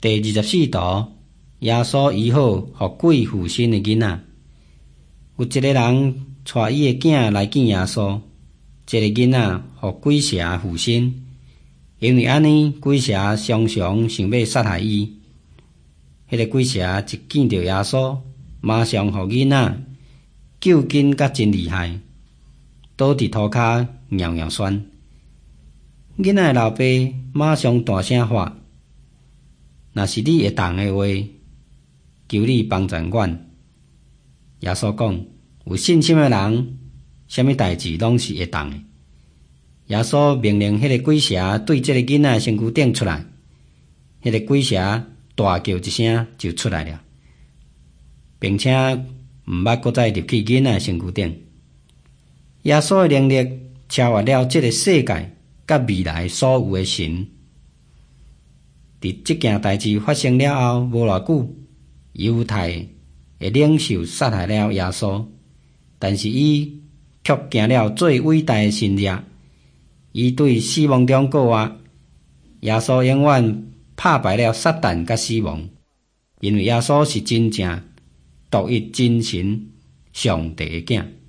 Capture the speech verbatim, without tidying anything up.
第二十四图，耶稣医好互鬼附身的囡仔。有一个人带伊的囝来见耶稣，这个囡仔互鬼蛇附身，因为安尼鬼蛇常常想要杀害伊。迄个鬼蛇一见到耶稣，马上互囡仔救紧甲真厉害，倒伫涂骹尿尿酸。囡仔的老爸马上大声喊：若是你会当的话，求你帮助阮。耶稣讲：有信心的人，什么代志拢是会当的。耶稣命令迄个鬼蛇对这个囡仔身躯顶出来，迄个鬼蛇大叫一声就出来了，并且毋捌搁再入去囡仔身躯顶。耶稣的能力超越了这个世界甲未来所有的神。伫这件代志发生了后无偌久，犹太的领袖杀害了耶稣，但是伊却行了最伟大的神业。伊对死亡中告话：耶稣永远打败了撒旦甲死亡，因为耶稣是真正独一真神上帝的囝。